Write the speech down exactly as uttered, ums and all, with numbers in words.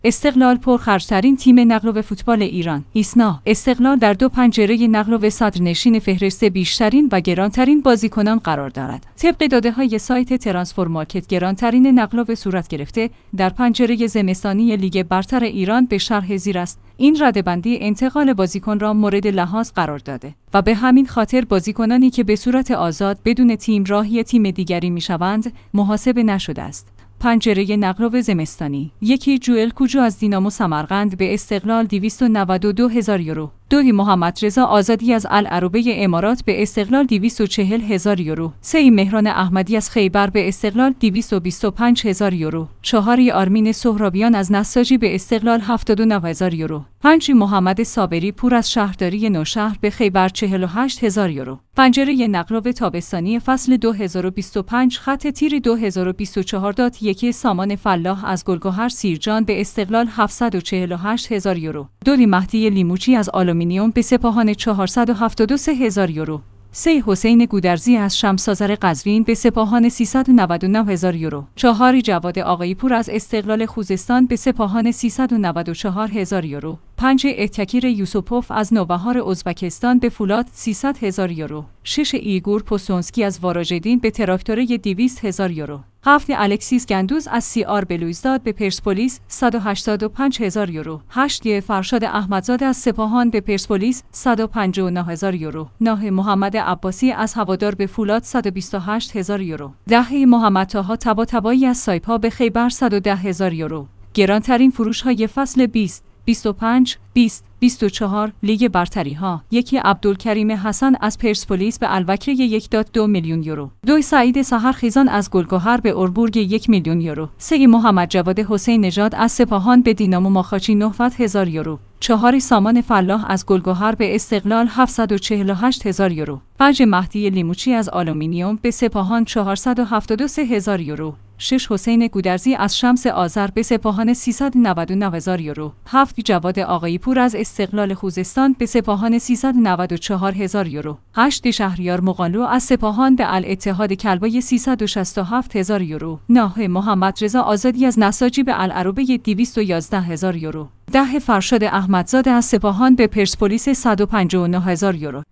استقلال پرخرج‌ترین تیم نقل و فوتبال ایران. ایسنا استقلال در دو پنجره نقل و صدرنشین فهرست بیشترین و گرانترین بازیکنان قرار دارد. طبق داده‌های سایت ترانسفور مارکت، گرانترین نقل و صورت گرفته در پنجره زمستانی لیگ برتر ایران به شرح زیر است. این رده‌بندی انتقال بازیکن را مورد لحاظ قرار داده و به همین خاطر بازیکنانی که به صورت آزاد بدون تیم راهی تیم دیگری می‌شوند محاسبه نشده است. پنجره نقل و زمستانی: یکی جوئل کوجو از دینامو سمرقند به استقلال دویست و نود و دو هزار یورو. دوی محمد رضا آزادی از العروبه امارات به استقلال دویست و چهل هزار یورو. سه مهران احمدی از خیبر به استقلال دویست و بیست و پنج هزار یورو. چهار آرمین سهرابیان از نساجی به استقلال هفتاد و نه هزار یورو. پنج محمد صابری پور از شهرداری نوشهر به خیبر چهل و هشت هزار یورو. پنجره نقل و تابستانی فصل دو هزار و بیست و پنج خط تیر دو هزار و بیست و چهار دات یک سامان فلاح از گلگهر سیرجان به استقلال هفتصد و چهل و هشت هزار یورو. دوری مهدی لیموچی از آلومینیوم به سپاهان چهارصد و هفتاد و سه هزار یورو. سه حسین گودرزی از شمس‌آذر قزوین به سپاهان سیصد و نود و نه هزار یورو. چهار جواد آقایی پور از استقلال خوزستان به سپاهان سیصد و نود و چهار هزار یورو. پنج اتکیر یوسوپوف از نوبهار ازبکستان به فولاد سیصد هزار یورو. شش ایگور پوسونسکی از واراژدین به تراکتور دویست هزار یورو. هفت الکسیس گندوز از سی آر بلوزداد به پرسپولیس صد و هشتاد و پنج هزار یورو. هشت فرشاد احمدزاده از سپاهان به پرسپولیس صد و پنجاه و نه هزار یورو. نه محمد عباسی از هوادار به فولاد صد و بیست و هشت هزار یورو. ده محمد طاها طباطبایی از سایپا به خیبر صد و ده هزار یورو. گرانترین فروش های فصل بیست، بیست و پنج، بیست، بیست و چهار لیگ برتری ها: یکی عبدالکریم حسن از پرسپولیس به الوکره یک و دو میلیون یورو. دو سعید سحرخیزان از گلگهر به اوربورگ یک میلیون یورو. سه محمد جواد حسین نژاد از سپاهان به دینامو ماخاچی نهصد هزار یورو. چهار سامان فلاح از گلگهر به استقلال هفتصد و چهل و هشت هزار یورو. پنج مهدی لیموچی از آلومینیوم به سپاهان چهارصد و هفتاد و سه هزار یورو. شش حسین گودرزی از شمس آذر به سپاهان سیصد و نود و نه هزار یورو. هفت جواد آقایی پور از استقلال خوزستان به سپاهان سیصد و نود و چهار هزار یورو. هشت شهریار مقالو از سپاهان به الاتحاد کلبای سیصد و شصت و هفت هزار یورو. نه محمد رضا آزادی از نساجی به العروبه دویست و یازده هزار یورو. ده فرشاد احمدزاده از سپاهان به پرسپولیس صد و پنجاه و نه هزار یورو.